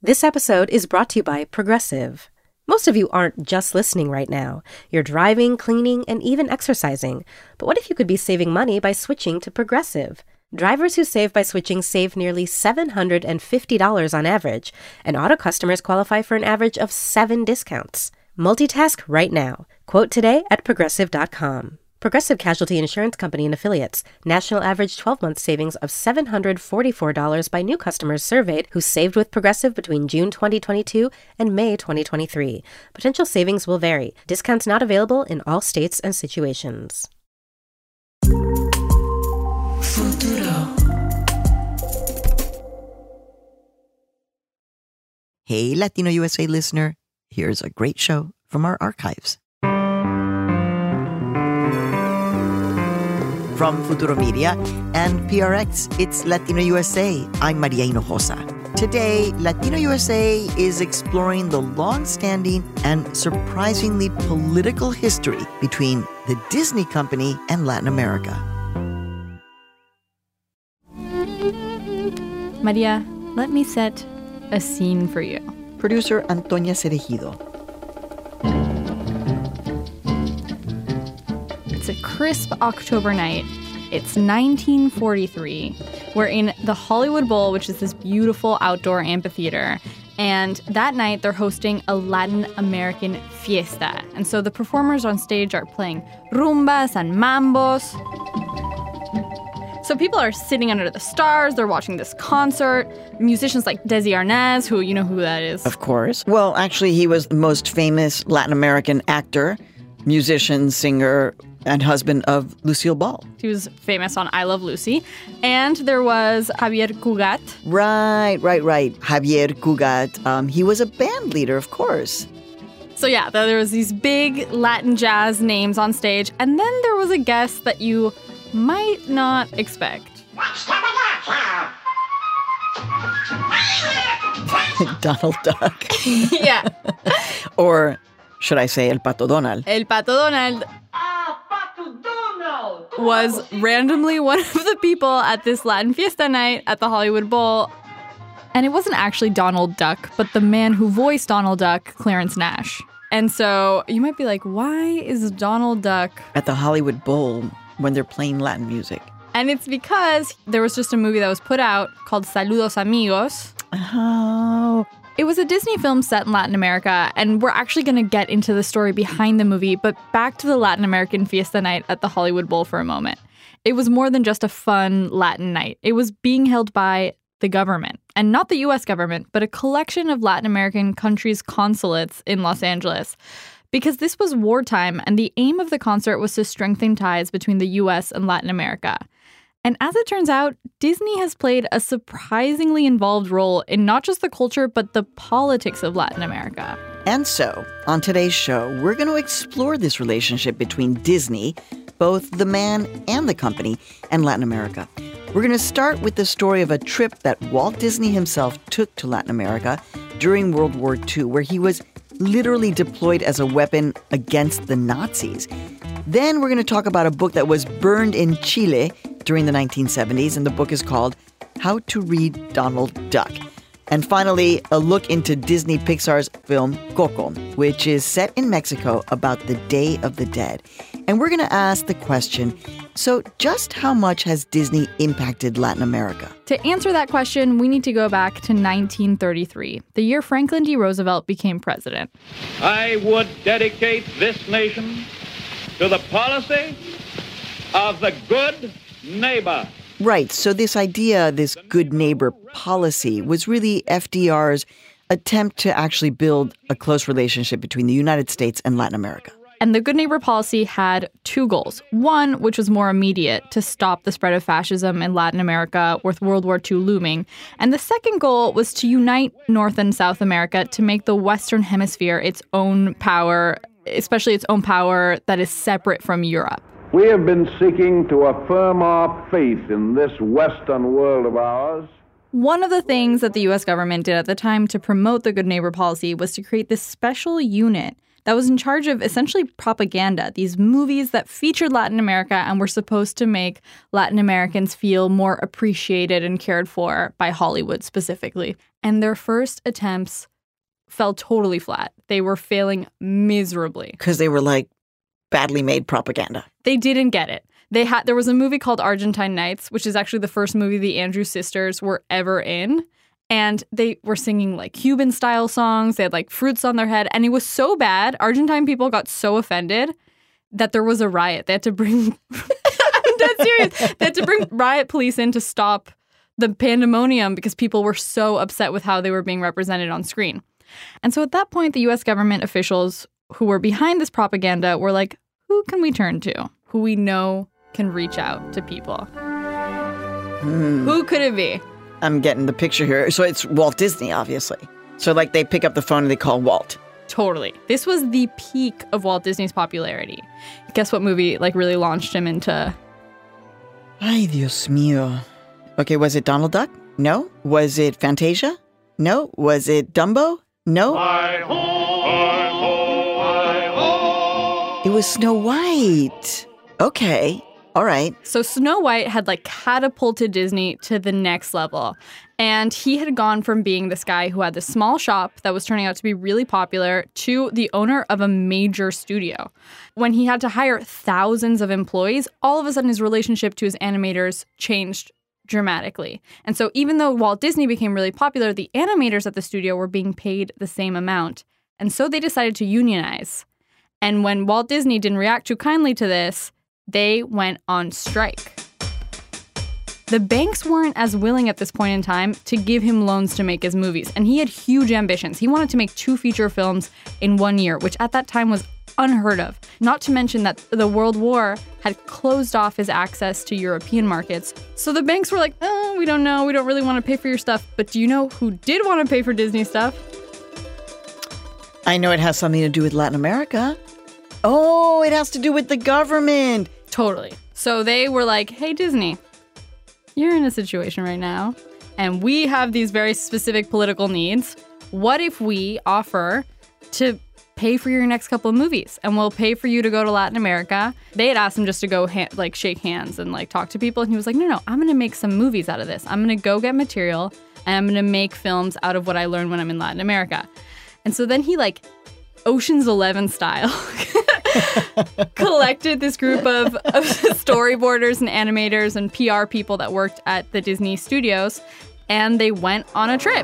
This episode is brought to you by Progressive. Most of you aren't just listening right now. You're driving, cleaning, and even exercising. But what if you could be saving money by switching to Progressive? Drivers who save by switching save nearly $750 on average, and auto customers qualify for an average of 7 discounts. Multitask right now. Quote today at Progressive.com. Progressive Casualty Insurance Company and Affiliates. National average 12-month savings of $744 by new customers surveyed who saved with Progressive between June 2022 and May 2023. Potential savings will vary. Discounts not available in all states and situations. Futuro. Hey, Latino USA listener. Here's a great show from our archives. From Futuro Media and PRX, it's Latino USA. I'm Maria Hinojosa. Today, Latino USA is exploring the long-standing and surprisingly political history between the Disney Company and Latin America. Maria, let me set a scene for you. Producer Antonia Cerejido. It's a crisp October night. It's 1943. We're in the Hollywood Bowl, which is this beautiful outdoor amphitheater. And that night, they're hosting a Latin American fiesta. And so the performers on stage are playing rumbas and mambos. So people are sitting under the stars. They're watching this concert. Musicians like Desi Arnaz, who, you know who that is. Of course. Well, actually, he was the most famous Latin American actor, musician, singer, and husband of Lucille Ball. He was famous on I Love Lucy. And there was Javier Cugat. Right. Javier Cugat. He was a band leader, of course. So yeah, there was these big Latin jazz names on stage. And then there was a guest that you might not expect. Donald Duck. Yeah. Or should I say El Pato Donald? El Pato Donald was randomly one of the people at this Latin fiesta night at the Hollywood Bowl. And it wasn't actually Donald Duck, but the man who voiced Donald Duck, Clarence Nash. And so you might be like, why is Donald Duck at the Hollywood Bowl when they're playing Latin music? And it's because there was just a movie that was put out called Saludos Amigos. Oh. It was a Disney film set in Latin America, and we're actually going to get into the story behind the movie, but back to the Latin American fiesta night at the Hollywood Bowl for a moment. It was more than just a fun Latin night. It was being held by the government, and not the U.S. government, but a collection of Latin American countries' consulates in Los Angeles. Because this was wartime, and the aim of the concert was to strengthen ties between the U.S. and Latin America. And as it turns out, Disney has played a surprisingly involved role in not just the culture, but the politics of Latin America. And so, on today's show, we're going to explore this relationship between Disney, both the man and the company, and Latin America. We're going to start with the story of a trip that Walt Disney himself took to Latin America during World War II, where he was literally deployed as a weapon against the Nazis. Then we're going to talk about a book that was burned in Chile during the 1970s, and the book is called How to Read Donald Duck. And finally, a look into Disney Pixar's film Coco, which is set in Mexico about the Day of the Dead. And we're going to ask the question, so just how much has Disney impacted Latin America? To answer that question, we need to go back to 1933, the year Franklin D. Roosevelt became president. I would dedicate this nation to the policy of the good neighbor. Right. So this idea, this good neighbor policy, was really FDR's attempt to actually build a close relationship between the United States and Latin America. And the good neighbor policy had two goals. One, which was more immediate, to stop the spread of fascism in Latin America with World War II looming. And the second goal was to unite North and South America to make the Western Hemisphere its own power, especially its own power that is separate from Europe. We have been seeking to affirm our faith in this Western world of ours. One of the things that the U.S. government did at the time to promote the good neighbor policy was to create this special unit that was in charge of essentially propaganda, these movies that featured Latin America and were supposed to make Latin Americans feel more appreciated and cared for by Hollywood specifically. And their first attempts fell totally flat. They were failing miserably. Because they were like badly made propaganda. They didn't get it. There was a movie called Argentine Nights, which is actually the first movie the Andrews sisters were ever in. And they were singing like Cuban style songs. They had like fruits on their head. And it was so bad. Argentine people got so offended that there was a riot. They had to bring, I'm dead serious. They had to bring riot police in to stop the pandemonium because people were so upset with how they were being represented on screen. And so at that point, the U.S. government officials who were behind this propaganda were like, who can we turn to? Who we know can reach out to people? Who could it be? I'm getting the picture here. So it's Walt Disney, obviously. So like they pick up the phone and they call Walt. Totally. This was the peak of Walt Disney's popularity. Guess what movie like really launched him into... Ay, Dios mío. Okay, was it Donald Duck? No. Was it Fantasia? No. Was it Dumbo? No. It was Snow White. Okay. All right. So Snow White had like catapulted Disney to the next level. And he had gone from being this guy who had this small shop that was turning out to be really popular to the owner of a major studio. When he had to hire thousands of employees, all of a sudden his relationship to his animators changed dramatically. And so even though Walt Disney became really popular, the animators at the studio were being paid the same amount. And so they decided to unionize. And when Walt Disney didn't react too kindly to this, they went on strike. The banks weren't as willing at this point in time to give him loans to make his movies. And he had huge ambitions. He wanted to make 2 feature films in 1 year, which at that time was unheard of. Not to mention that the World War had closed off his access to European markets. So the banks were like, oh, we don't know. We don't really want to pay for your stuff. But do you know who did want to pay for Disney stuff? I know it has something to do with Latin America. Oh, it has to do with the government. Totally. So they were like, hey, Disney, you're in a situation right now, and we have these very specific political needs. What if we offer to pay for your next couple of movies, and we'll pay for you to go to Latin America? They had asked him just to go shake hands and like talk to people, and he was like, no, I'm going to make some movies out of this. I'm going to go get material, and I'm going to make films out of what I learned when I'm in Latin America. And so then he like Ocean's 11 style collected this group of storyboarders and animators and PR people that worked at the Disney studios, and they went on a trip.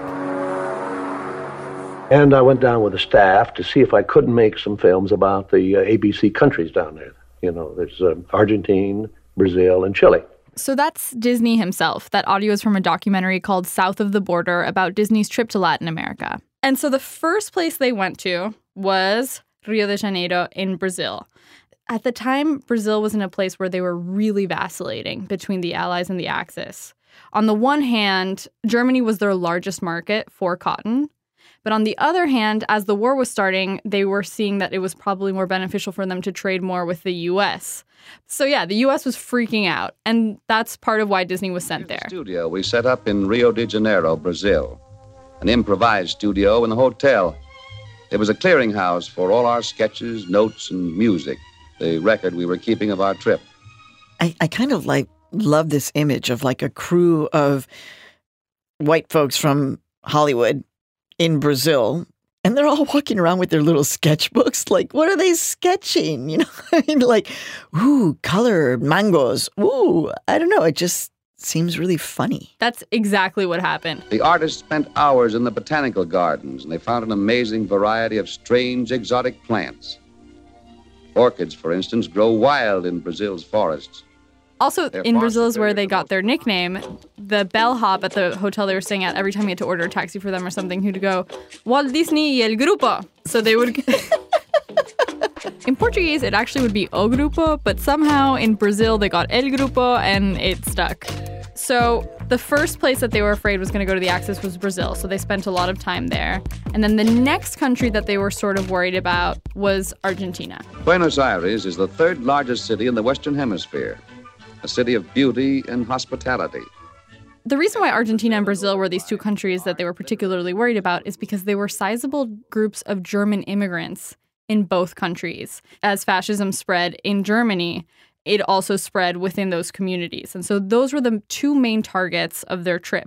And I went down with the staff to see if I couldn't make some films about the ABC countries down there. You know, there's Argentina, Brazil, and Chile. So that's Disney himself. That audio is from a documentary called South of the Border about Disney's trip to Latin America. And so the first place they went to was Rio de Janeiro in Brazil. At the time, Brazil was in a place where they were really vacillating between the Allies and the Axis. On the one hand, Germany was their largest market for cotton. But on the other hand, as the war was starting, they were seeing that it was probably more beneficial for them to trade more with the U.S. So yeah, the U.S. was freaking out. And that's part of why Disney was sent there. Studio we set up in Rio de Janeiro, Brazil. An improvised studio in the hotel. It was a clearinghouse for all our sketches, notes, and music, the record we were keeping of our trip. I kind of love this image of like a crew of white folks from Hollywood in Brazil, and they're all walking around with their little sketchbooks. Like, what are they sketching? You know, I mean, like, ooh, color, mangoes. Ooh, I don't know. It just seems really funny. That's exactly what happened. The artists spent hours in the botanical gardens, and they found an amazing variety of strange, exotic plants. Orchids, for instance, grow wild in Brazil's forests. Also, in Brazil is where they got their nickname. The bellhop at the hotel they were staying at, every time you had to order a taxi for them or something, he'd go, Walt Disney y el Grupo. So they would... In Portuguese, it actually would be O Grupo, but somehow in Brazil, they got El Grupo, and it stuck. So the first place that they were afraid was going to go to the Axis was Brazil, so they spent a lot of time there. And then the next country that they were sort of worried about was Argentina. Buenos Aires is the 3rd largest city in the Western Hemisphere, a city of beauty and hospitality. The reason why Argentina and Brazil were these 2 countries that they were particularly worried about is because they were sizable groups of German immigrants in both countries. As fascism spread in Germany, it also spread within those communities. And so those were the 2 main targets of their trip.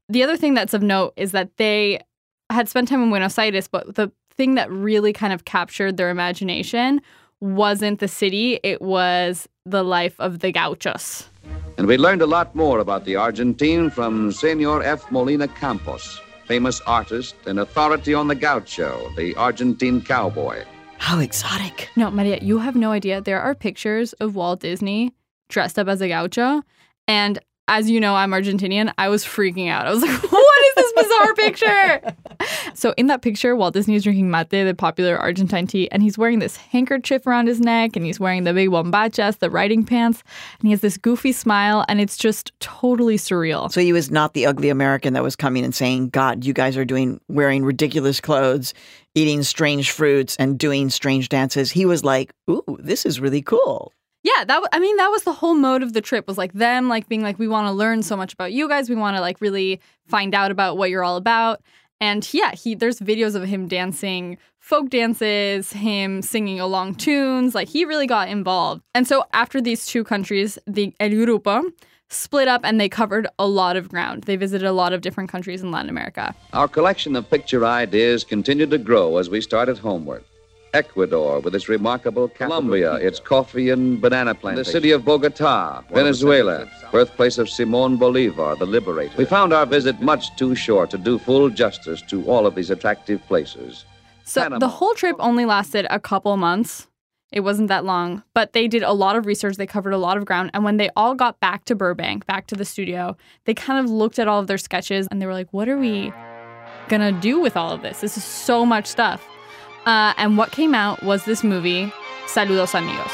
The other thing that's of note is that they had spent time in Buenos Aires, but the thing that really kind of captured their imagination wasn't the city, it was the life of the gauchos. And we learned a lot more about the Argentine from Senor F. Molina Campos, famous artist and authority on the gaucho, the Argentine cowboy. How exotic. No, Maria, you have no idea. There are pictures of Walt Disney dressed up as a gaucho, and as you know, I'm Argentinian. I was freaking out. I was like, what is this bizarre picture? So in that picture, Walt Disney is drinking mate, the popular Argentine tea, and he's wearing this handkerchief around his neck, and he's wearing the big bombachas, the riding pants, and he has this goofy smile, and it's just totally surreal. So he was not the ugly American that was coming and saying, God, you guys are wearing ridiculous clothes, eating strange fruits, and doing strange dances. He was like, ooh, this is really cool. Yeah, that was the whole mode of the trip, was like them like being like, we want to learn so much about you guys. We want to like really find out about what you're all about. And yeah, there's videos of him dancing folk dances, him singing along tunes. Like he really got involved. And so after these two countries, the El Grupo split up and they covered a lot of ground. They visited a lot of different countries in Latin America. Our collection of picture ideas continued to grow as we started homeward. Ecuador, with its remarkable Colombia, its coffee and banana plantation. The city of Bogota, Venezuela, birthplace of Simón Bolívar, the liberator. We found our visit much too short to do full justice to all of these attractive places. So the whole trip only lasted a couple months. It wasn't that long, but they did a lot of research. They covered a lot of ground. And when they all got back to Burbank, back to the studio, they kind of looked at all of their sketches and they were like, what are we going to do with all of this? This is so much stuff. And what came out was this movie, Saludos Amigos.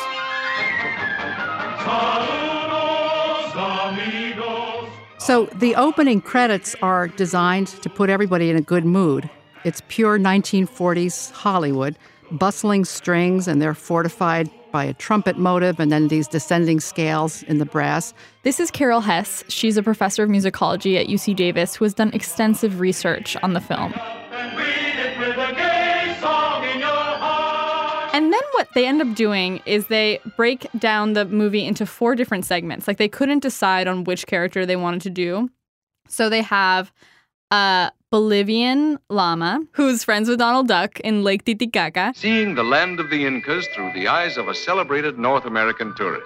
So the opening credits are designed to put everybody in a good mood. It's pure 1940s Hollywood, bustling strings, and they're fortified by a trumpet motive and then these descending scales in the brass. This is Carol Hess. She's a professor of musicology at UC Davis who has done extensive research on the film. And then what they end up doing is they break down the movie into 4 different segments. Like they couldn't decide on which character they wanted to do. So they have a Bolivian llama who's friends with Donald Duck in Lake Titicaca. Seeing the land of the Incas through the eyes of a celebrated North American tourist.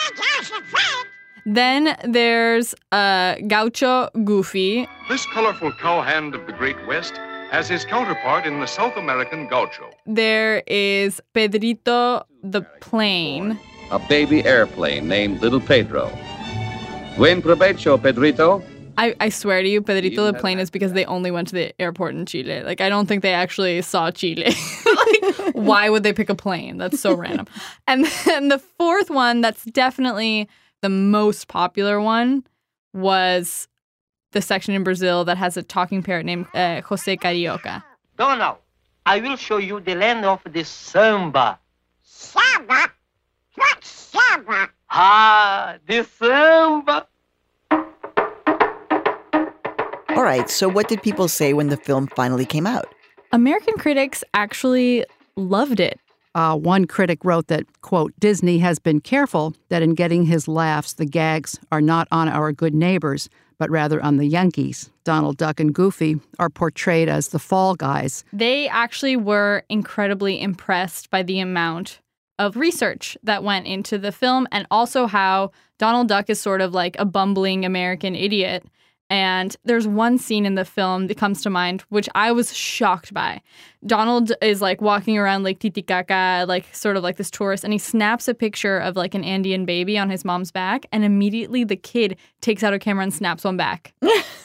Then there's Gaucho Goofy. This colorful cowhand of the Great West has his counterpart in the South American gaucho. There is Pedrito the plane. A baby airplane named Little Pedro. Buen provecho, Pedrito. I swear to you, Pedrito the plane is because they only went to the airport in Chile. Like, I don't think they actually saw Chile. Like, why would they pick a plane? That's so random. And then the 4th one, that's definitely the most popular one, was the section in Brazil that has a talking parrot named Jose Carioca. Donald, I will show you the land of the samba. Samba? What samba? Ah, the samba. All right, so what did people say when the film finally came out? American critics actually loved it. One critic wrote that, quote, Disney has been careful that in getting his laughs, the gags are not on our good neighbors, but rather on the Yankees. Donald Duck and Goofy are portrayed as the fall guys. They actually were incredibly impressed by the amount of research that went into the film and also how Donald Duck is sort of like a bumbling American idiot. And there's one scene in the film that comes to mind, which I was shocked by. Donald is like walking around Lake Titicaca, like sort of like this tourist, and he snaps a picture of like an Andean baby on his mom's back, and immediately the kid takes out a camera and snaps one back.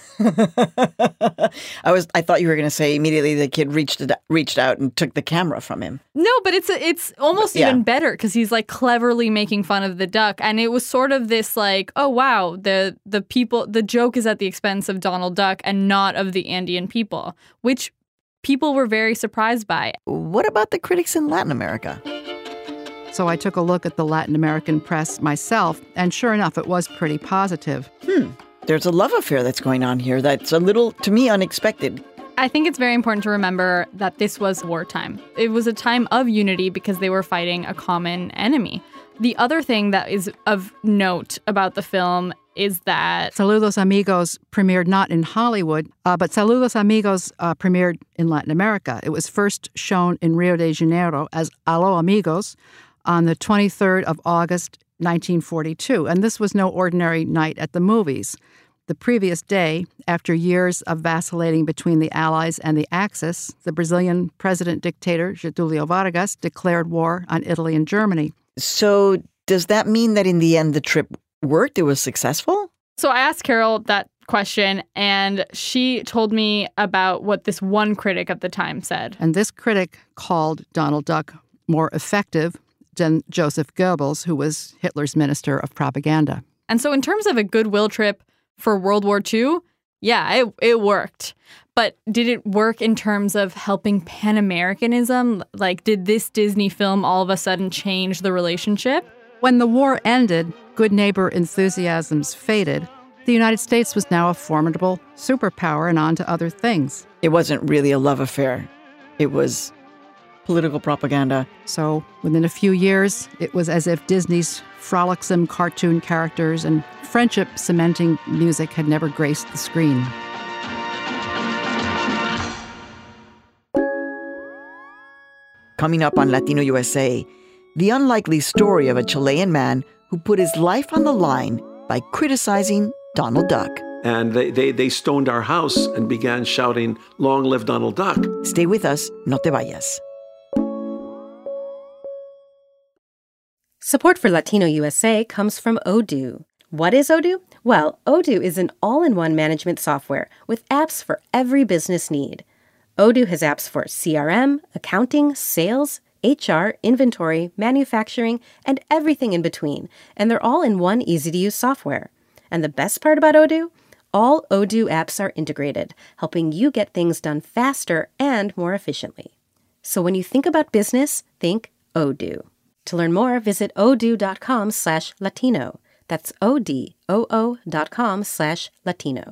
I thought you were going to say immediately the kid reached out and took the camera from him. No, but it's almost even better because he's like cleverly making fun of the duck, and it was sort of this like, oh wow, the joke is at the expense of Donald Duck and not of the Andean people, which people were very surprised by. What about the critics in Latin America? So I took a look at the Latin American press myself, and sure enough, it was pretty positive. There's a love affair that's going on here that's a little, to me, unexpected. I think it's very important to remember that this was wartime. It was a time of unity because they were fighting a common enemy. The other thing that is of note about the film is that Saludos Amigos premiered not in Hollywood, but Saludos Amigos premiered in Latin America. It was first shown in Rio de Janeiro as Allo Amigos on the 23rd of August, 1942. And this was no ordinary night at the movies. The previous day, after years of vacillating between the Allies and the Axis, the Brazilian president-dictator Getúlio Vargas declared war on Italy and Germany. So does that mean that in the end the trip worked? It was successful? So I asked Carol that question, and she told me about what this one critic at the time said. And this critic called Donald Duck more effective than Joseph Goebbels, who was Hitler's minister of propaganda. And so in terms of a goodwill trip for World War II, yeah, it worked. But did it work in terms of helping Pan-Americanism? Like, did this Disney film all of a sudden change the relationship? When the war ended, good neighbor enthusiasms faded. The United States was now a formidable superpower and on to other things. It wasn't really a love affair. It was political propaganda. So within a few years, it was as if Disney's frolicsome cartoon characters and friendship-cementing music had never graced the screen. Coming up on Latino USA, the unlikely story of a Chilean man who put his life on the line by criticizing Donald Duck. And they stoned our house and began shouting, "Long live Donald Duck." Stay with us, no te vayas. Support for Latino USA comes from Odoo. What is Odoo? Well, Odoo is an all-in-one management software with apps for every business need. Odoo has apps for CRM, accounting, sales, HR, inventory, manufacturing, and everything in between, and they're all in one easy-to-use software. And the best part about Odoo? All Odoo apps are integrated, helping you get things done faster and more efficiently. So when you think about business, think Odoo. To learn more, visit odoo.com/Latino. That's ODOO.com/Latino.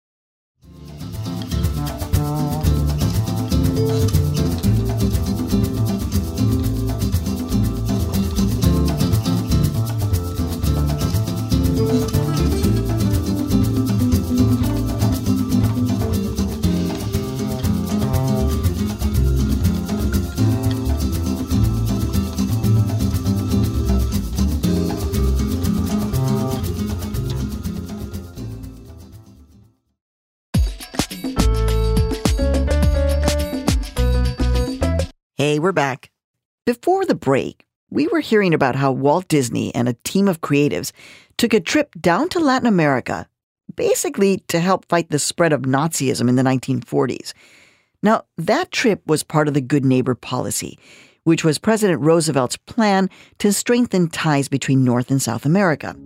Hey, we're back. Before the break, we were hearing about how Walt Disney and a team of creatives took a trip down to Latin America, basically to help fight the spread of Nazism in the 1940s. Now, that trip was part of the Good Neighbor policy, which was President Roosevelt's plan to strengthen ties between North and South America.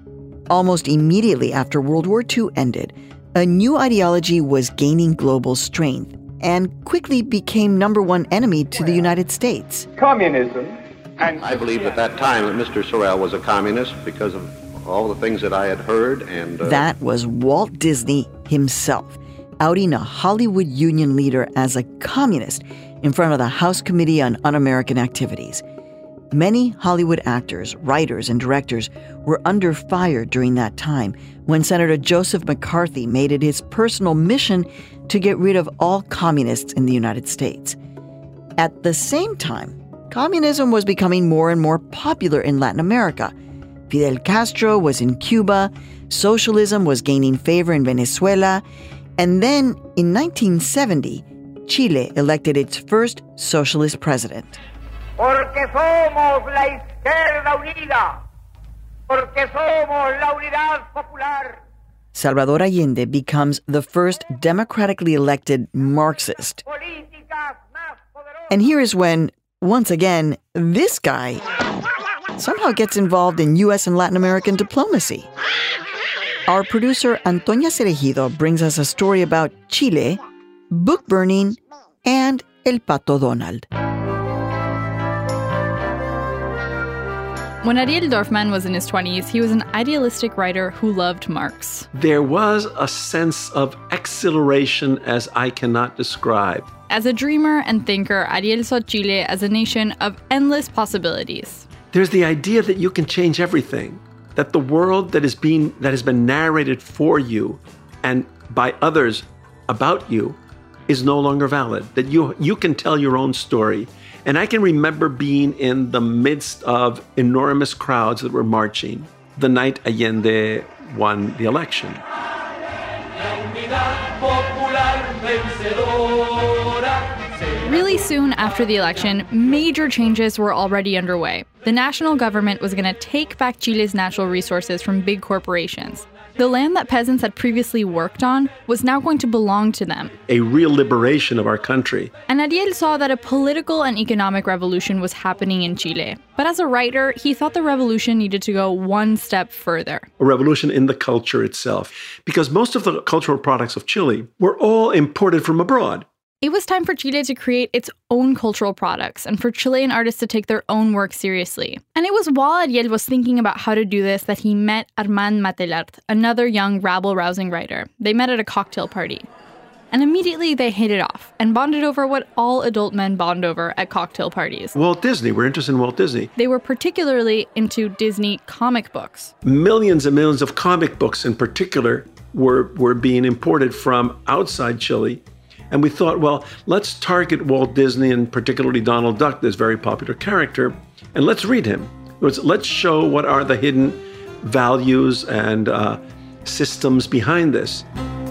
Almost immediately after World War II ended, a new ideology was gaining global strength and quickly became number one enemy to the United States. Communism. And I believed at that time that Mr. Sorrell was a communist because of all the things that I had heard. And that was Walt Disney himself, outing a Hollywood union leader as a communist in front of the House Committee on Un-American Activities. Many Hollywood actors, writers, and directors were under fire during that time when Senator Joseph McCarthy made it his personal mission to get rid of all communists in the United States. At the same time, communism was becoming more and more popular in Latin America. Fidel Castro was in Cuba, socialism was gaining favor in Venezuela, and then in 1970, Chile elected its first socialist president. Porque somos la izquierda unida, porque somos la unidad popular. Salvador Allende becomes the first democratically elected Marxist. And here is when, once again, this guy somehow gets involved in U.S. and Latin American diplomacy. Our producer, Antonia Cerejido, brings us a story about Chile, book burning, and El Pato Donald. When Ariel Dorfman was in his 20s, he was an idealistic writer who loved Marx. There was a sense of exhilaration as I cannot describe. As a dreamer and thinker, Ariel saw Chile as a nation of endless possibilities. there's the idea that you can change everything, that the world that has been narrated for you and by others about you is no longer valid, that you can tell your own story. And I can remember being in the midst of enormous crowds that were marching the night Allende won the election. Really soon after the election, major changes were already underway. The national government was going to take back Chile's natural resources from big corporations. The land that peasants had previously worked on was now going to belong to them. A real liberation of our country. And Ariel saw that a political and economic revolution was happening in Chile. But as a writer, he thought the revolution needed to go one step further. A revolution in the culture itself. Because most of the cultural products of Chile were all imported from abroad. It was time for Chile to create its own cultural products and for Chilean artists to take their own work seriously. And it was while Ariel was thinking about how to do this that he met Armand Matelart, another young, rabble-rousing writer. They met at a cocktail party. And immediately they hit it off and bonded over what all adult men bond over at cocktail parties. Walt Disney. We're interested in Walt Disney. They were particularly into Disney comic books. Millions and millions of comic books in particular were being imported from outside Chile. And we thought, well, let's target Walt Disney and particularly Donald Duck, this very popular character, and let's read him. Let's show what are the hidden values and systems behind this.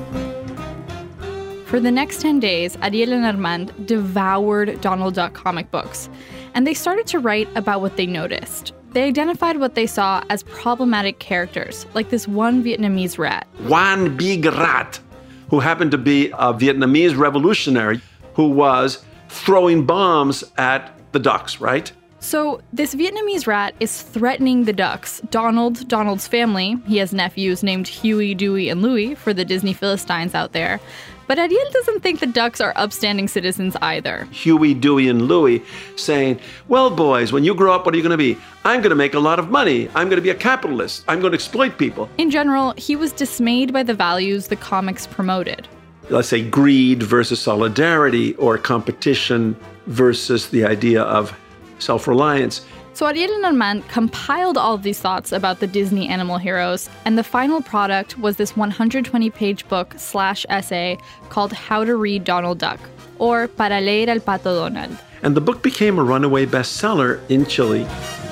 For the next 10 days, Ariel and Armand devoured Donald Duck comic books, and they started to write about what they noticed. They identified what they saw as problematic characters, like this one Vietnamese rat. One big rat, who happened to be a Vietnamese revolutionary who was throwing bombs at the ducks, right? So this Vietnamese rat is threatening the ducks. Donald's family, he has nephews named Huey, Dewey, and Louie for the Disney Philistines out there. But Ariel doesn't think the ducks are upstanding citizens either. Huey, Dewey, and Louie saying, well, boys, when you grow up, what are you going to be? I'm going to make a lot of money. I'm going to be a capitalist. I'm going to exploit people. In general, he was dismayed by the values the comics promoted. Let's say greed versus solidarity, or competition versus the idea of self-reliance. So Ariel and Armand compiled all of these thoughts about the Disney animal heroes, and the final product was this 120-page book/essay called How to Read Donald Duck, or Para leer al Pato Donald. And the book became a runaway bestseller in Chile.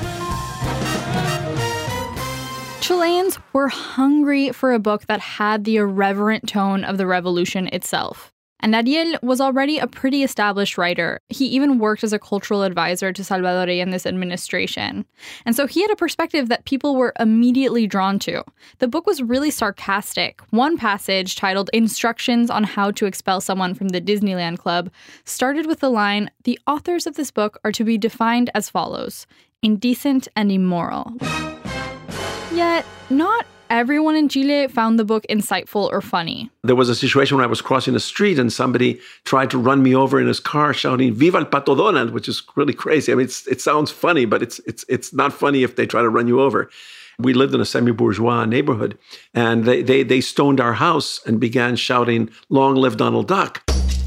Chileans were hungry for a book that had the irreverent tone of the revolution itself. And Ariel was already a pretty established writer. He even worked as a cultural advisor to Salvador Allende's administration. And so he had a perspective that people were immediately drawn to. The book was really sarcastic. One passage, titled Instructions on How to Expel Someone from the Disneyland Club, started with the line, "The authors of this book are to be defined as follows: indecent and immoral." Yet, not everyone in Chile found the book insightful or funny. There was a situation when I was crossing the street and somebody tried to run me over in his car shouting, "Viva el Pato Donald," which is really crazy. I mean, it sounds funny, but it's not funny if they try to run you over. We lived in a semi-bourgeois neighborhood, and they stoned our house and began shouting, "Long live Donald Duck."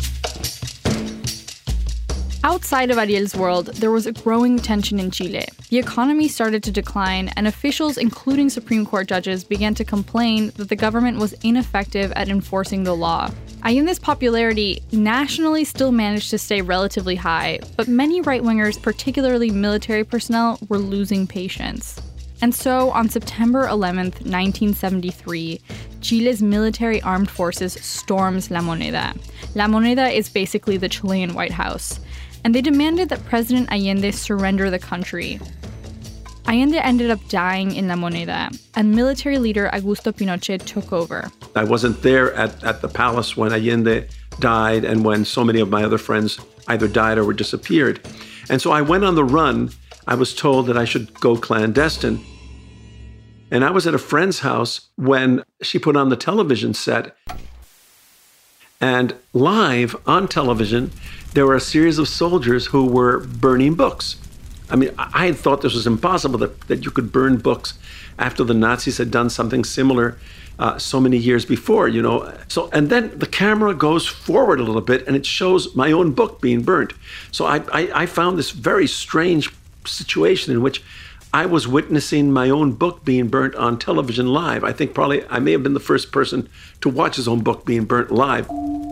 Outside of Ariel's world, there was a growing tension in Chile. The economy started to decline, and officials, including Supreme Court judges, began to complain that the government was ineffective at enforcing the law. Allende's popularity nationally still managed to stay relatively high, but many right-wingers, particularly military personnel, were losing patience. And so, on September 11th, 1973, Chile's military armed forces storms La Moneda. La Moneda is basically the Chilean White House. And they demanded that President Allende surrender the country. Allende ended up dying in La Moneda, and military leader Augusto Pinochet took over. I wasn't there at the palace when Allende died and when so many of my other friends either died or were disappeared. And so I went on the run. I was told that I should go clandestine. And I was at a friend's house when she put on the television set. And live on television, there were a series of soldiers who were burning books. I mean, I had thought this was impossible, that you could burn books after the Nazis had done something similar so many years before, you know. So, and then the camera goes forward a little bit and it shows my own book being burnt. So I found this very strange situation in which I was witnessing my own book being burnt on television live. I think probably I may have been the first person to watch his own book being burnt live.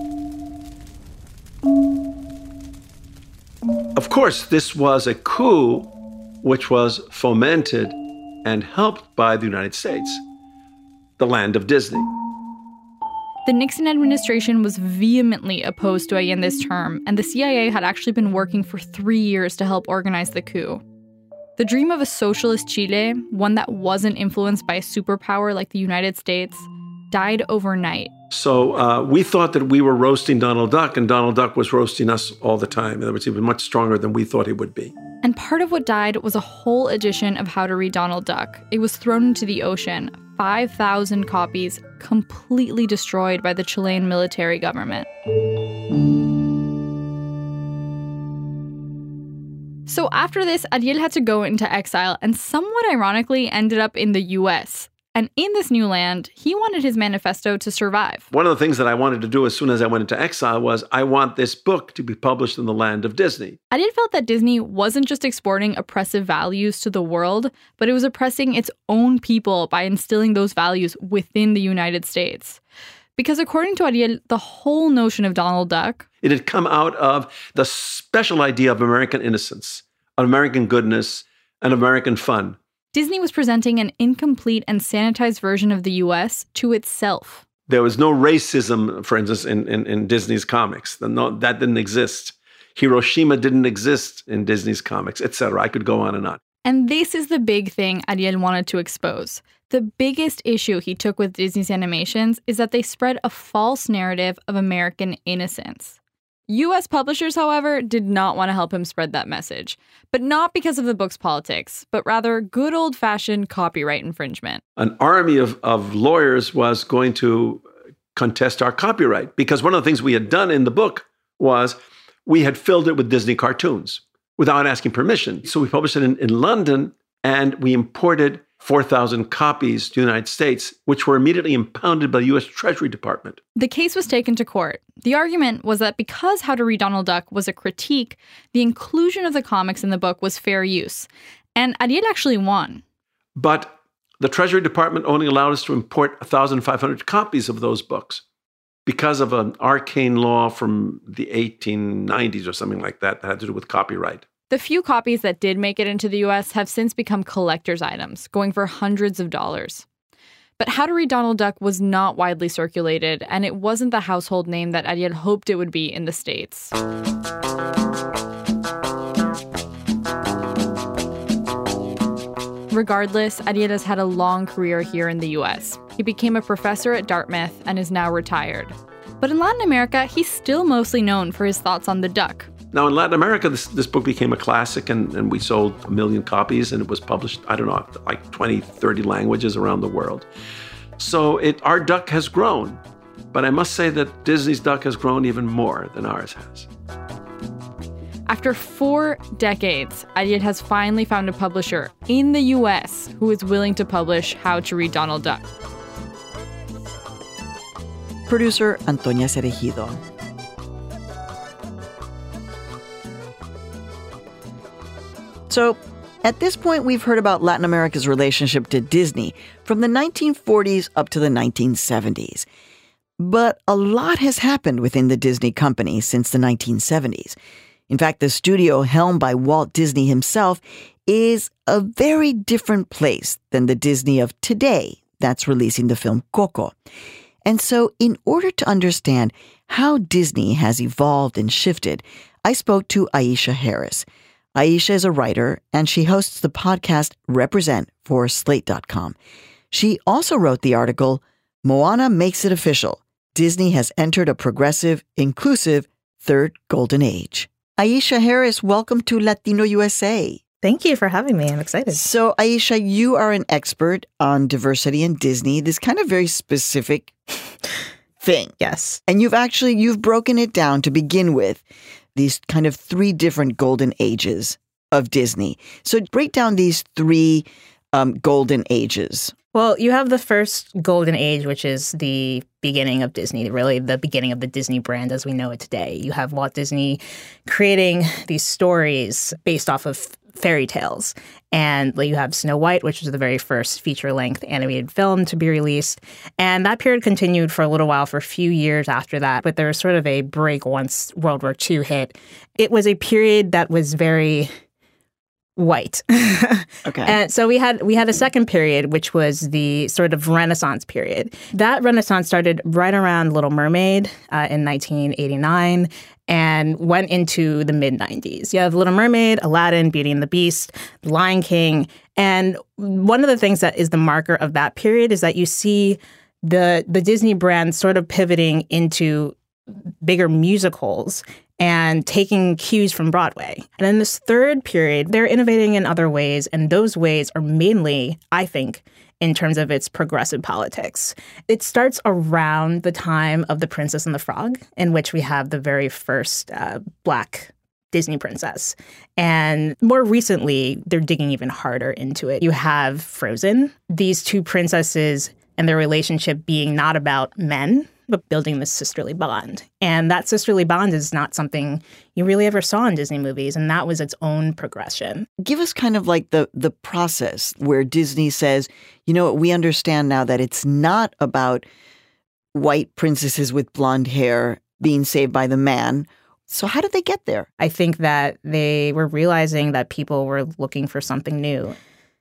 Of course, this was a coup which was fomented and helped by the United States, the land of Disney. The Nixon administration was vehemently opposed to Allende's term, and the CIA had actually been working for 3 years to help organize the coup. The dream of a socialist Chile, one that wasn't influenced by a superpower like the United States, died overnight. So we thought that we were roasting Donald Duck, and Donald Duck was roasting us all the time. In other words, he was much stronger than we thought he would be. And part of what died was a whole edition of How to Read Donald Duck. It was thrown into the ocean, 5,000 copies, completely destroyed by the Chilean military government. So after this, Ariel had to go into exile and somewhat ironically ended up in the US. And in this new land, he wanted his manifesto to survive. One of the things that I wanted to do as soon as I went into exile was I want this book to be published in the land of Disney. Ariel felt that Disney wasn't just exporting oppressive values to the world, but it was oppressing its own people by instilling those values within the United States. Because according to Ariel, the whole notion of Donald Duck... It had come out of the special idea of American innocence, American goodness, and American fun. Disney was presenting an incomplete and sanitized version of the U.S. to itself. There was no racism, for instance, in Disney's comics. That didn't exist. Hiroshima didn't exist in Disney's comics, etc. I could go on and on. And this is the big thing Ariel wanted to expose. The biggest issue he took with Disney's animations is that they spread a false narrative of American innocence. U.S. publishers, however, did not want to help him spread that message. But not because of the book's politics, but rather good old-fashioned copyright infringement. An army of lawyers was going to contest our copyright, because one of the things we had done in the book was we had filled it with Disney cartoons without asking permission. So we published it in London, and we imported 4,000 copies to the United States, which were immediately impounded by the U.S. Treasury Department. The case was taken to court. The argument was that because How to Read Donald Duck was a critique, the inclusion of the comics in the book was fair use. And Ariel actually won. But the Treasury Department only allowed us to import 1,500 copies of those books because of an arcane law from the 1890s or something like that that had to do with copyright. The few copies that did make it into the U.S. have since become collector's items, going for hundreds of dollars. But How to Read Donald Duck was not widely circulated, and it wasn't the household name that Ariel hoped it would be in the States. Regardless, Ariel has had a long career here in the U.S. He became a professor at Dartmouth and is now retired. But in Latin America, he's still mostly known for his thoughts on the duck. Now, in Latin America, this book became a classic, and we sold 1 million copies, and it was published, I don't know, like 20, 30 languages around the world. So our duck has grown. But I must say that Disney's duck has grown even more than ours has. After 4 decades, Ariel has finally found a publisher in the U.S. who is willing to publish How to Read Donald Duck. Producer Antonia Cereijido. So, at this point, we've heard about Latin America's relationship to Disney from the 1940s up to the 1970s. But a lot has happened within the Disney company since the 1970s. In fact, the studio helmed by Walt Disney himself is a very different place than the Disney of today that's releasing the film Coco. And so, in order to understand how Disney has evolved and shifted, I spoke to Aisha Harris. Aisha is a writer, and she hosts the podcast Represent for Slate.com. She also wrote the article, Moana Makes It Official. Disney has entered a progressive, inclusive, third golden age. Aisha Harris, welcome to Latino USA. Thank you for having me. I'm excited. So, Aisha, you are an expert on diversity in Disney, this kind of very specific thing. Yes. And you've broken it down to begin with, these kind of 3 different golden ages of Disney. So break down these 3 golden ages. Well, you have the first golden age, which is the beginning of Disney, really the beginning of the Disney brand as we know it today. You have Walt Disney creating these stories based off of fairy tales. And you have Snow White, which was the very first feature-length animated film to be released. And that period continued for a little while, for a few years after that. But there was sort of a break once World War II hit. It was a period that was very white. Okay. And so we had a second period, which was the sort of Renaissance period. That Renaissance started right around Little Mermaid in 1989 and went into the mid-90s. You have Little Mermaid, Aladdin, Beauty and the Beast, Lion King. And one of the things that is the marker of that period is that you see the Disney brand sort of pivoting into bigger musicals and taking cues from Broadway. And in this third period, they're innovating in other ways, and those ways are mainly, I think, in terms of its progressive politics. It starts around the time of The Princess and the Frog, in which we have the very first Black Disney princess. And more recently, they're digging even harder into it. You have Frozen, these two princesses and their relationship being not about men, but building this sisterly bond. And that sisterly bond is not something you really ever saw in Disney movies, and that was its own progression. Give us kind of like the process where Disney says, you know what, we understand now that it's not about white princesses with blonde hair being saved by the man. So how did they get there? I think that they were realizing that people were looking for something new.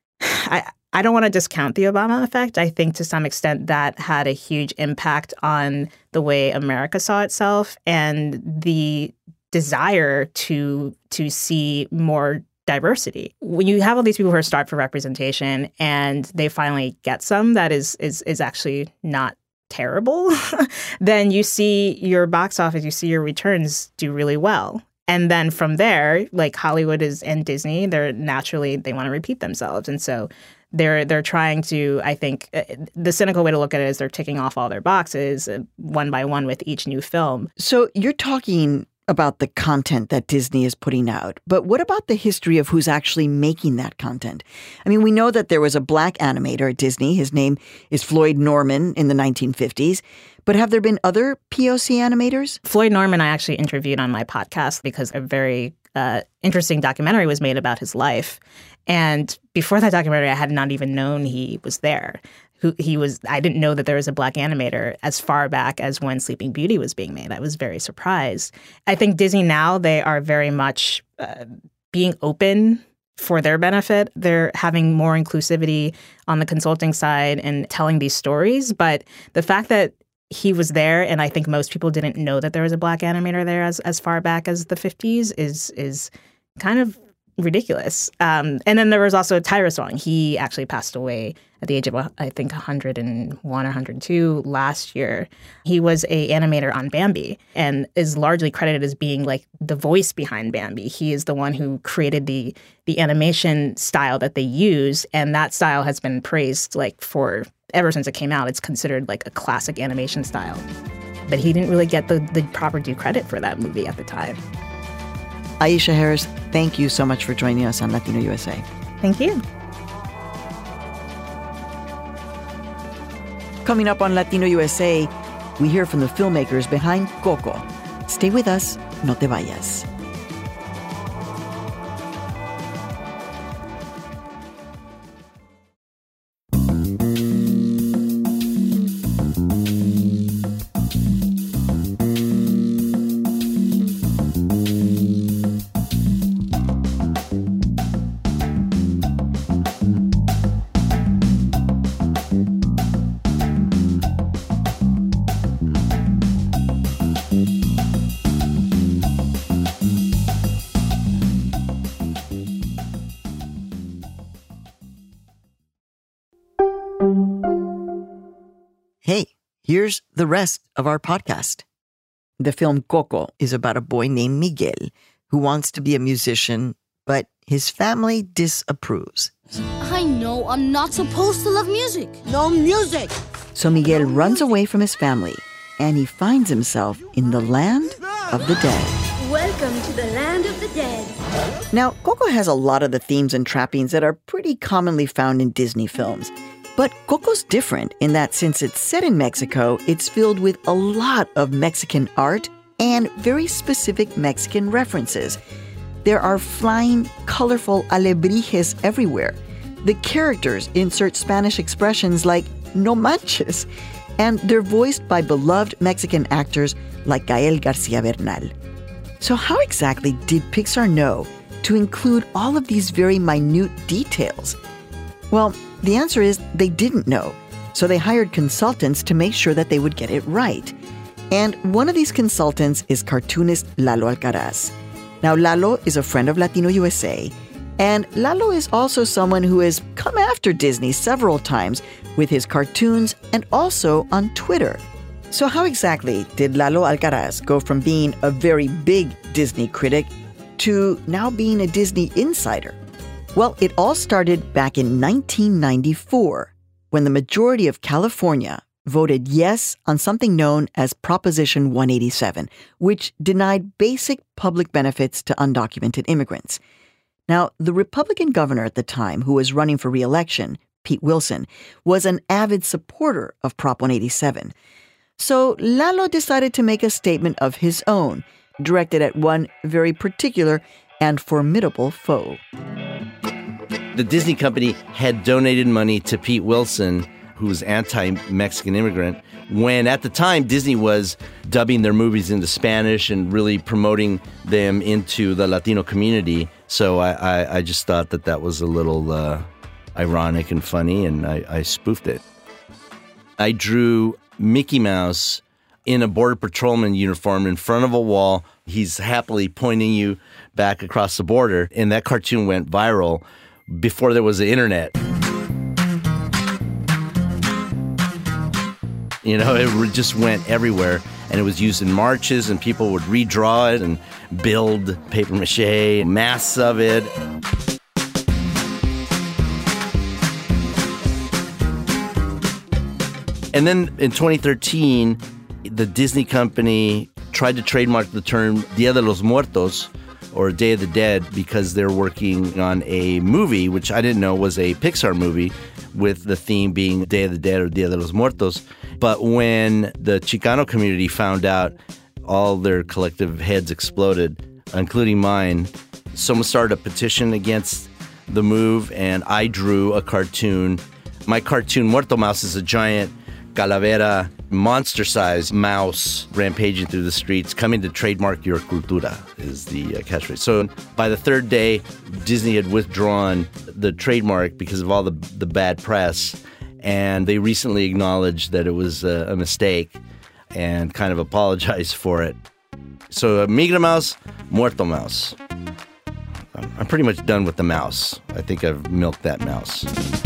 I don't want to discount the Obama effect. I think to some extent that had a huge impact on the way America saw itself and the desire to see more diversity. When you have all these people who are starved for representation and they finally get some that is actually not terrible, then you see your box office, you see your returns do really well. And then from there, like Hollywood and Disney, they want to repeat themselves. And so they're trying to, I think, the cynical way to look at it is they're ticking off all their boxes one by one with each new film. So you're talking about the content that Disney is putting out, but what about the history of who's actually making that content? I mean, we know that there was a Black animator at Disney. His name is Floyd Norman in the 1950s. But have there been other POC animators? Floyd Norman I actually interviewed on my podcast because a very interesting documentary was made about his life. And before that documentary, I had not even known he was there. I didn't know that there was a Black animator as far back as when Sleeping Beauty was being made. I was very surprised. I think Disney now, they are very much being open for their benefit. They're having more inclusivity on the consulting side and telling these stories. But the fact that he was there, and I think most people didn't know that there was a Black animator there as far back as the 50s is kind of ridiculous. And then there was also Tyra Song. He actually passed away at the age of, I think, 101 or 102 last year. He was an animator on Bambi and is largely credited as being like the voice behind Bambi. He is the one who created the animation style that they use, and that style has been praised like for ever since it came out. It's considered like a classic animation style. But he didn't really get the proper due credit for that movie at the time. Aisha Harris, thank you so much for joining us on Latino USA. Thank you. Coming up on Latino USA, we hear from the filmmakers behind Coco. Stay with us, no te vayas. Hey, here's the rest of our podcast. The film Coco is about a boy named Miguel who wants to be a musician, but his family disapproves. I know I'm not supposed to love music. No music! So Miguel runs away from his family, and he finds himself in the land of the dead. Welcome to the land of the dead. Now, Coco has a lot of the themes and trappings that are pretty commonly found in Disney films. But Coco's different in that since it's set in Mexico, it's filled with a lot of Mexican art and very specific Mexican references. There are flying, colorful alebrijes everywhere. The characters insert Spanish expressions like no manches, and they're voiced by beloved Mexican actors like Gael Garcia Bernal. So how exactly did Pixar know to include all of these very minute details? Well, the answer is they didn't know. So they hired consultants to make sure that they would get it right. And one of these consultants is cartoonist Lalo Alcaraz. Now, Lalo is a friend of Latino USA, and Lalo is also someone who has come after Disney several times with his cartoons and also on Twitter. So how exactly did Lalo Alcaraz go from being a very big Disney critic to now being a Disney insider? Well, it all started back in 1994, when the majority of California voted yes on something known as Proposition 187, which denied basic public benefits to undocumented immigrants. Now, the Republican governor at the time, who was running for re-election, Pete Wilson, was an avid supporter of Prop 187. So Lalo decided to make a statement of his own, directed at one very particular and formidable foe. The Disney company had donated money to Pete Wilson, who was anti-Mexican immigrant, when at the time Disney was dubbing their movies into Spanish and really promoting them into the Latino community. So I just thought that was a little ironic and funny, and I spoofed it. I drew Mickey Mouse in a Border Patrolman uniform in front of a wall. He's happily pointing you back across the border, and that cartoon went viral before there was the internet. You know, it just went everywhere, and it was used in marches, and people would redraw it and build papier-mâché, masks of it. And then in 2013, the Disney company tried to trademark the term Dia de los Muertos, or Day of the Dead, because they're working on a movie, which I didn't know was a Pixar movie, with the theme being Day of the Dead or Dia de los Muertos. But when the Chicano community found out, all their collective heads exploded, including mine. Someone started a petition against the move, and I drew a cartoon. My cartoon, Muerto Mouse, is a giant calavera, monster-sized mouse rampaging through the streets, coming to trademark your cultura, is the catchphrase. So by the third day, Disney had withdrawn the trademark because of all the bad press, and they recently acknowledged that it was a mistake and kind of apologized for it. So Migra Mouse, Muerto Mouse. I'm pretty much done with the mouse. I think I've milked that mouse.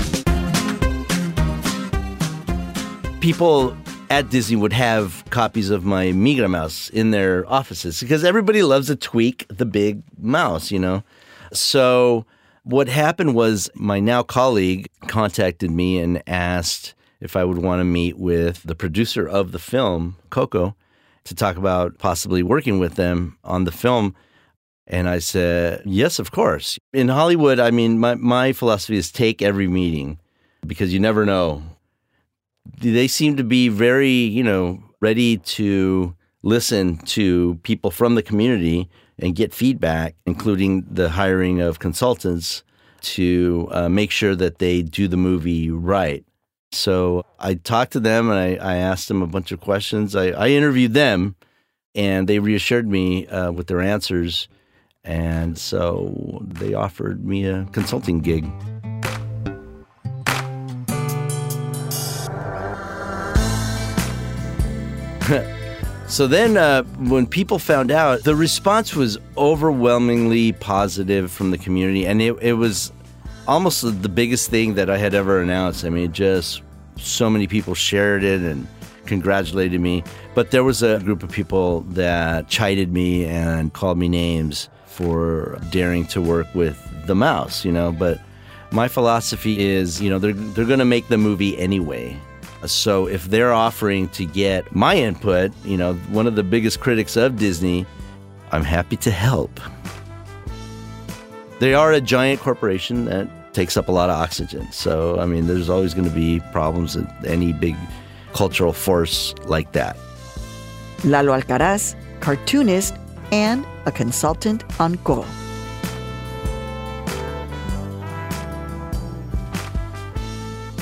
People at Disney would have copies of my Migra Mouse in their offices because everybody loves to tweak the big mouse, you know. So what happened was my now colleague contacted me and asked if I would want to meet with the producer of the film, Coco, to talk about possibly working with them on the film. And I said, yes, of course. In Hollywood, I mean, my philosophy is take every meeting because you never know. They seem to be very, ready to listen to people from the community and get feedback, including the hiring of consultants to make sure that they do the movie right. So I talked to them and I asked them a bunch of questions. I interviewed them and they reassured me with their answers. And so they offered me a consulting gig. So then when people found out, the response was overwhelmingly positive from the community. And it was almost the biggest thing that I had ever announced. I mean, just so many people shared it and congratulated me. But there was a group of people that chided me and called me names for daring to work with the mouse, But my philosophy is, they're going to make the movie anyway. So if they're offering to get my input, one of the biggest critics of Disney, I'm happy to help. They are a giant corporation that takes up a lot of oxygen. So, I mean, there's always going to be problems with any big cultural force like that. Lalo Alcaraz, cartoonist and a consultant on Go.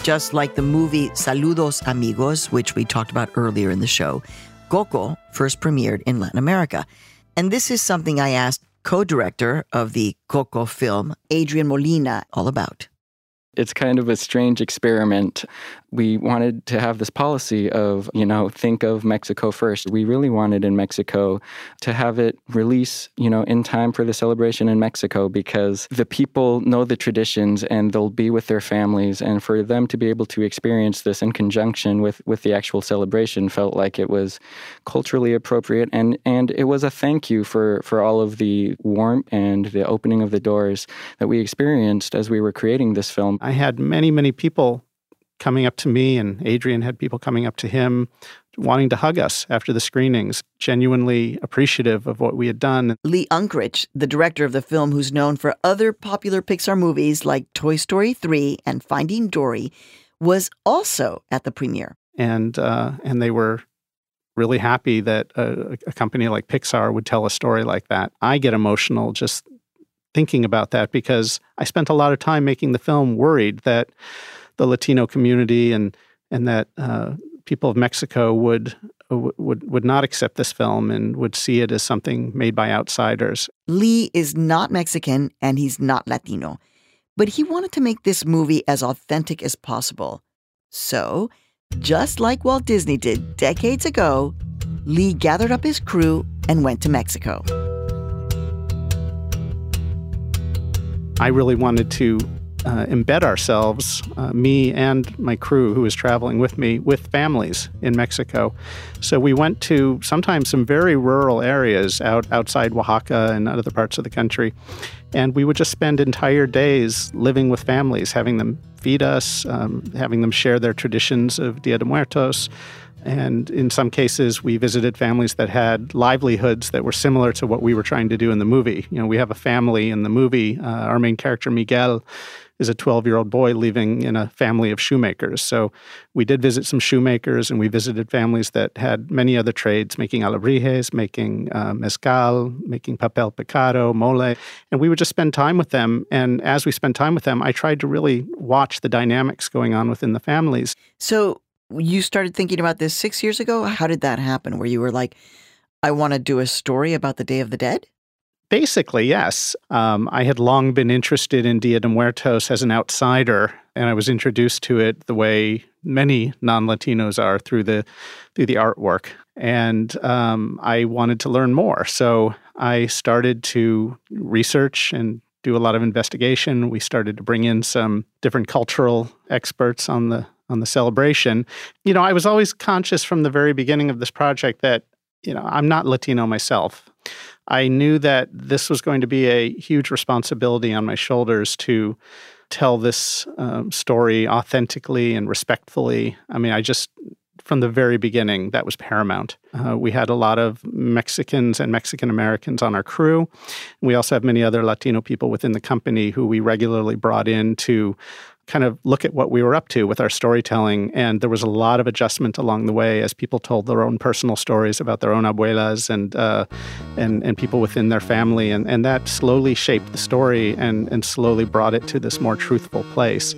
just like the movie Saludos Amigos, which we talked about earlier in the show, Coco first premiered in Latin America. And this is something I asked co-director of the Coco film, Adrian Molina, all about. It's kind of a strange experiment. We wanted to have this policy of, think of Mexico first. We really wanted in Mexico to have it release, in time for the celebration in Mexico, because the people know the traditions and they'll be with their families. And for them to be able to experience this in conjunction with the actual celebration felt like it was culturally appropriate. And it was a thank you for all of the warmth and the opening of the doors that we experienced as we were creating this film. I had many, many people coming up to me, and Adrian had people coming up to him wanting to hug us after the screenings, genuinely appreciative of what we had done. Lee Unkrich, the director of the film who's known for other popular Pixar movies like Toy Story 3 and Finding Dory, was also at the premiere. And they were really happy that a company like Pixar would tell a story like that. I get emotional just thinking about that because I spent a lot of time making the film worried that the Latino community and that people of Mexico would not accept this film and would see it as something made by outsiders. Lee is not Mexican and he's not Latino, but he wanted to make this movie as authentic as possible. So, just like Walt Disney did decades ago, Lee gathered up his crew and went to Mexico. I really wanted to embed ourselves, me and my crew who was traveling with me, with families in Mexico. So we went to sometimes some very rural areas outside Oaxaca and other parts of the country. And we would just spend entire days living with families, having them feed us, having them share their traditions of Dia de Muertos. And in some cases, we visited families that had livelihoods that were similar to what we were trying to do in the movie. We have a family in the movie. Our main character, Miguel, is a 12-year-old boy living in a family of shoemakers. So we did visit some shoemakers, and we visited families that had many other trades, making alebrijes, making mezcal, making papel picado, mole. And we would just spend time with them. And as we spent time with them, I tried to really watch the dynamics going on within the families. So you started thinking about this 6 years ago? How did that happen? Where you were like, I want to do a story about the Day of the Dead? Basically, yes. I had long been interested in Dia de Muertos as an outsider, and I was introduced to it the way many non-Latinos are through the artwork. And I wanted to learn more. So I started to research and do a lot of investigation. We started to bring in some different cultural experts on the celebration. I was always conscious from the very beginning of this project that, I'm not Latino myself. I knew that this was going to be a huge responsibility on my shoulders to tell this story authentically and respectfully. From the very beginning, that was paramount. We had a lot of Mexicans and Mexican Americans on our crew. We also have many other Latino people within the company who we regularly brought in to kind of look at what we were up to with our storytelling. And there was a lot of adjustment along the way as people told their own personal stories about their own abuelas and people within their family. And that slowly shaped the story and slowly brought it to this more truthful place.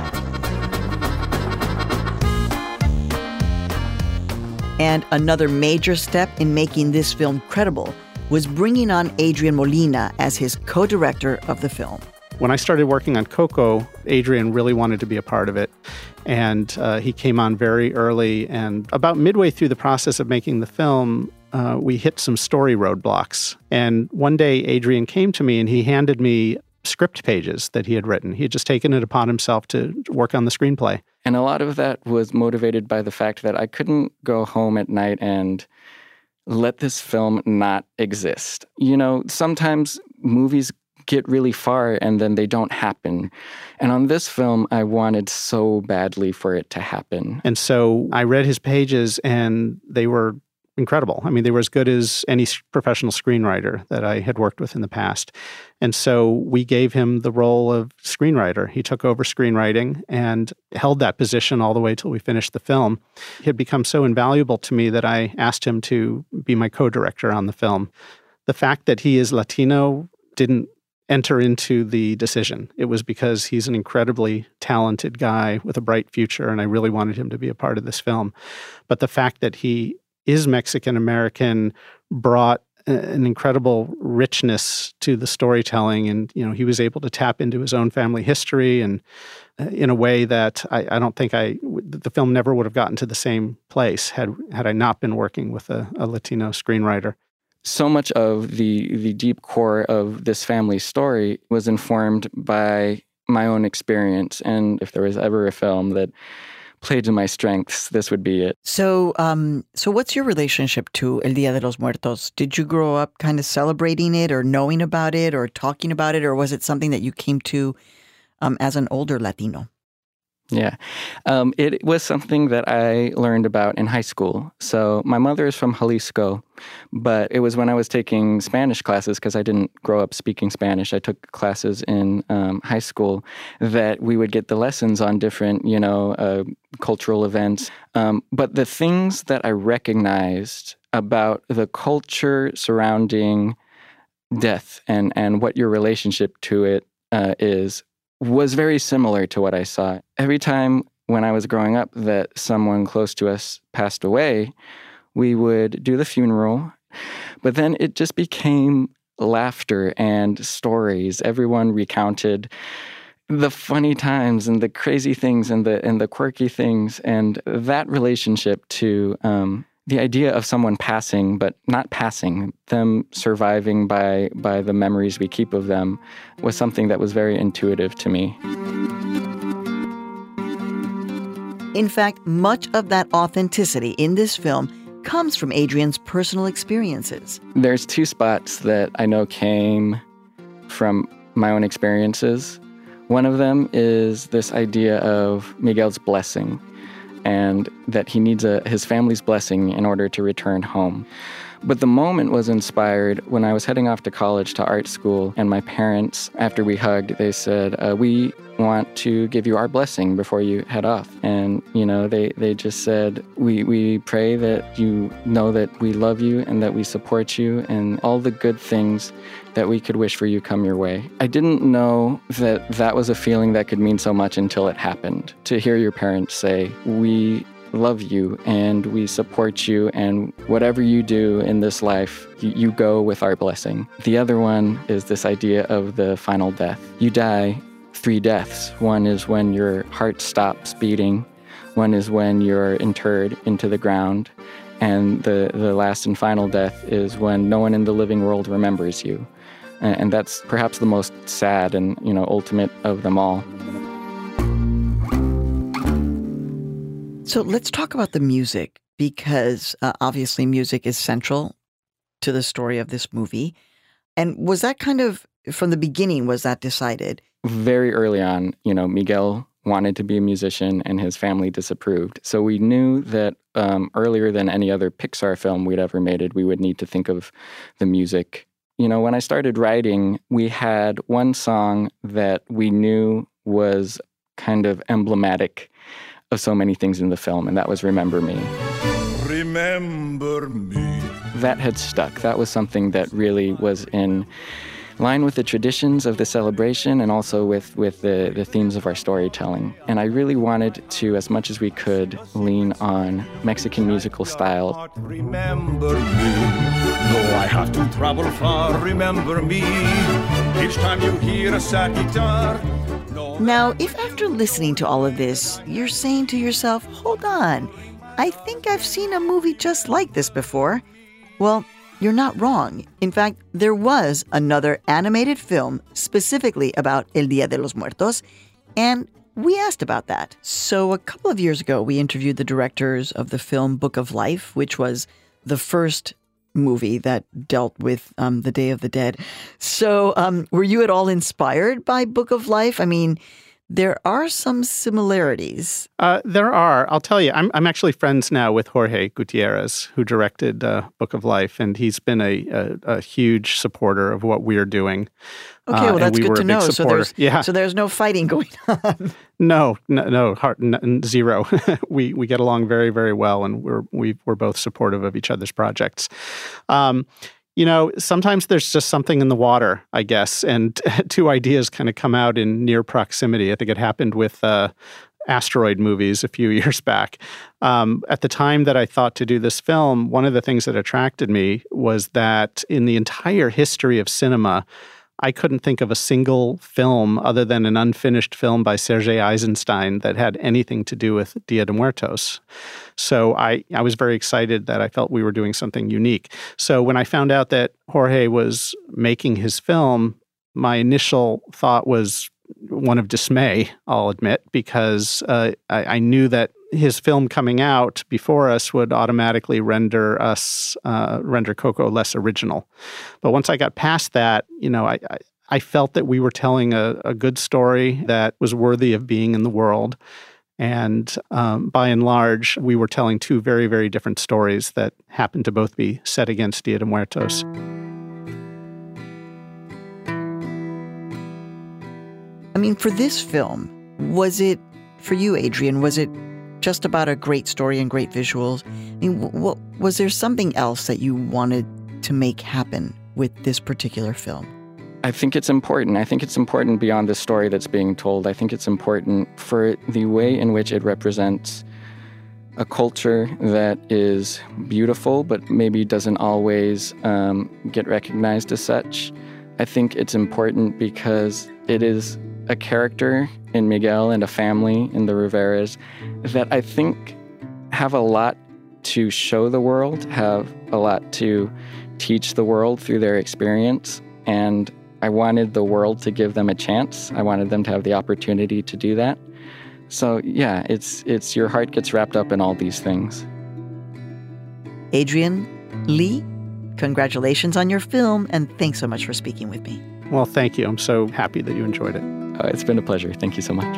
And another major step in making this film credible was bringing on Adrian Molina as his co-director of the film. When I started working on Coco, Adrian really wanted to be a part of it. And he came on very early. And about midway through the process of making the film, we hit some story roadblocks. And one day, Adrian came to me and he handed me script pages that he had written. He had just taken it upon himself to work on the screenplay. And a lot of that was motivated by the fact that I couldn't go home at night and let this film not exist. Sometimes movies get really far and then they don't happen. And on this film, I wanted so badly for it to happen. And so I read his pages and they were incredible. They were as good as any professional screenwriter that I had worked with in the past. And so we gave him the role of screenwriter. He took over screenwriting and held that position all the way till we finished the film. He had become so invaluable to me that I asked him to be my co-director on the film. The fact that he is Latino didn't enter into the decision. It was because he's an incredibly talented guy with a bright future, and I really wanted him to be a part of this film. But the fact that he is Mexican-American brought an incredible richness to the storytelling, and he was able to tap into his own family history, and in a way that I don't think the film never would have gotten to the same place had I not been working with a Latino screenwriter. So much of the deep core of this family story was informed by my own experience, and if there was ever a film that played to my strengths, this would be it. So what's your relationship to El Día de los Muertos? Did you grow up kind of celebrating it or knowing about it or talking about it, or was it something that you came to as an older Latino? Yeah. It was something that I learned about in high school. So my mother is from Jalisco, but it was when I was taking Spanish classes, because I didn't grow up speaking Spanish. I took classes in high school that we would get the lessons on different, cultural events. But the things that I recognized about the culture surrounding death and what your relationship to it was very similar to what I saw. Every time when I was growing up that someone close to us passed away, we would do the funeral, but then it just became laughter and stories. Everyone recounted the funny times and the crazy things and the quirky things, and that relationship to the idea of someone passing, but not passing, them surviving by the memories we keep of them, was something that was very intuitive to me. In fact, much of that authenticity in this film comes from Adrian's personal experiences. There's two spots that I know came from my own experiences. One of them is this idea of Miguel's blessing, and that he needs his family's blessing in order to return home. But the moment was inspired when I was heading off to college, to art school, and my parents, after we hugged, they said, we want to give you our blessing before you head off. And, they just said, we pray that you know that we love you and that we support you and all the good things that we could wish for you come your way. I didn't know that was a feeling that could mean so much until it happened. To hear your parents say, we love you and we support you, and whatever you do in this life, you go with our blessing. The other one is this idea of the final death. You die 3 deaths. One is when your heart stops beating. One is when you're interred into the ground. And the last and final death is when no one in the living world remembers you. And that's perhaps the most sad and, ultimate of them all. So let's talk about the music, because obviously music is central to the story of this movie. And was that kind of, from the beginning, was that decided? Very early on, Miguel wanted to be a musician and his family disapproved. So we knew that earlier than any other Pixar film we'd ever made, we would need to think of the music. When I started writing, we had one song that we knew was kind of emblematic of so many things in the film, and that was Remember Me. Remember me. That had stuck. That was something that really was in line with the traditions of the celebration and also with the themes of our storytelling. And I really wanted to, as much as we could, lean on Mexican musical style. Remember me. Though I have to travel far, remember me. Each time you hear a sad guitar. Now, if after listening to all of this, you're saying to yourself, hold on, I think I've seen a movie just like this before, well, you're not wrong. In fact, there was another animated film specifically about El Día de los Muertos, and we asked about that. So a couple of years ago, we interviewed the directors of the film Book of Life, which was the first movie that dealt with the Day of the Dead. So were you at all inspired by Book of Life? I mean, there are some similarities. There are. I'll tell you, I'm actually friends now with Jorge Gutierrez, who directed Book of Life, and he's been a huge supporter of what we're doing. Okay, well, that's good to know. So there's no fighting going on. No, zero. We get along very, very well, and we're both supportive of each other's projects. Sometimes there's just something in the water, I guess, and two ideas kind of come out in near proximity. I think it happened with asteroid movies a few years back. At the time that I thought to do this film, one of the things that attracted me was that in the entire history of cinema, I couldn't think of a single film other than an unfinished film by Sergei Eisenstein that had anything to do with Dia de Muertos. So I was very excited that I felt we were doing something unique. So when I found out that Jorge was making his film, my initial thought was one of dismay, I'll admit, because I knew that his film coming out before us would automatically render Coco less original. But once I got past that, I felt that we were telling a good story that was worthy of being in the world. And by and large, we were telling two very, very different stories that happened to both be set against Dia de Muertos. I mean, for this film, was it, for you, Adrian, was it just about a great story and great visuals? I mean, was there something else that you wanted to make happen with this particular film? I think it's important. I think it's important beyond the story that's being told. I think it's important for the way in which it represents a culture that is beautiful, but maybe doesn't always get recognized as such. I think it's important because it is a character in Miguel and a family in the Riveras that I think have a lot to show the world, have a lot to teach the world through their experience. And I wanted the world to give them a chance. I wanted them to have the opportunity to do that. So yeah, it's your heart gets wrapped up in all these things. Adrian, Lee, congratulations on your film, and thanks so much for speaking with me. Well, thank you. I'm so happy that you enjoyed it. It's been a pleasure. Thank you so much.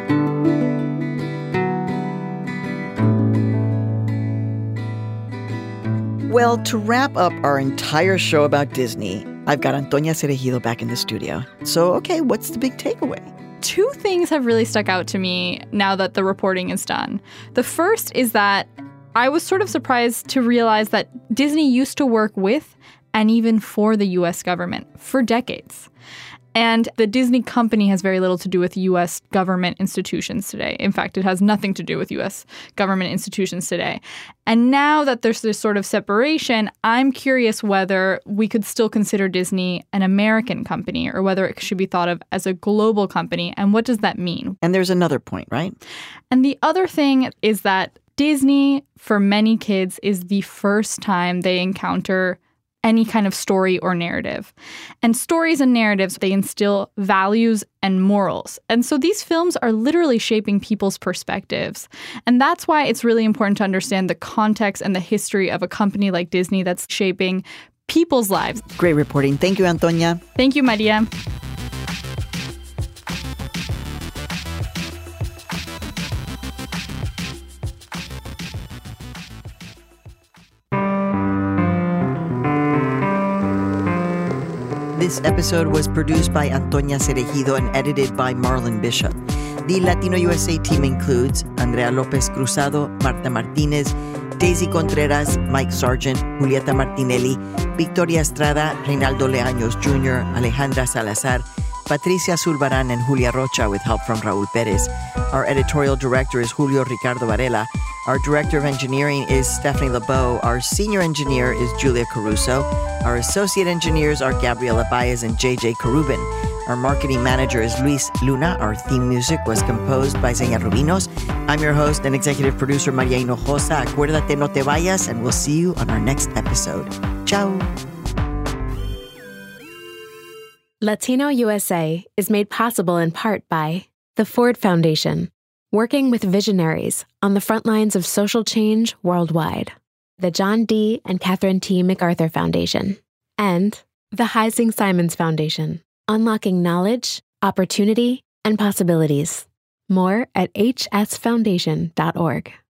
Well, to wrap up our entire show about Disney, I've got Antonia Cereijido back in the studio. So, okay, what's the big takeaway? Two things have really stuck out to me now that the reporting is done. The first is that I was sort of surprised to realize that Disney used to work with and even for the U.S. government for decades. And the Disney company has very little to do with U.S. government institutions today. In fact, it has nothing to do with U.S. government institutions today. And now that there's this sort of separation, I'm curious whether we could still consider Disney an American company or whether it should be thought of as a global company. And what does that mean? And there's another point, right? And the other thing is that Disney, for many kids, is the first time they encounter any kind of story or narrative. And stories and narratives, they instill values and morals. And so these films are literally shaping people's perspectives. And that's why it's really important to understand the context and the history of a company like Disney that's shaping people's lives. Great reporting. Thank you, Antonia. Thank you, Maria. This episode was produced by Antonia Cereijido and edited by Marlon Bishop. The Latino USA team includes Andrea Lopez Cruzado, Marta Martinez, Daisy Contreras, Mike Sargent, Julieta Martinelli, Victoria Estrada, Reinaldo Leaños Jr., Alejandra Salazar, Patricia Zulbarán, and Julia Rocha with help from Raúl Pérez. Our editorial director is Julio Ricardo Varela. Our director of engineering is Stephanie LeBeau. Our senior engineer is Julia Caruso. Our associate engineers are Gabriela Baez and JJ Karubin. Our marketing manager is Luis Luna. Our theme music was composed by Zenia Rubinos. I'm your host and executive producer, Maria Hinojosa. Acuérdate, no te vayas, and we'll see you on our next episode. Ciao. Latino USA is made possible in part by the Ford Foundation, working with visionaries on the front lines of social change worldwide, the John D. and Catherine T. MacArthur Foundation, and the Heising Simons Foundation, unlocking knowledge, opportunity, and possibilities. More at hsfoundation.org.